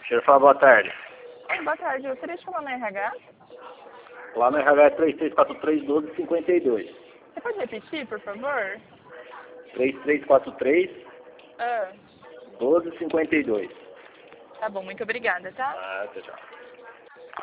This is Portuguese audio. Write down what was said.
Deixa eu falar boa tarde. Oi, boa tarde. Eu gostaria de falar no RH. Lá no RH é 3343-1252. Você pode repetir, por favor? 3343 Ah, 1252. tá bom, muito obrigada, tá? Ah, tchau, tchau.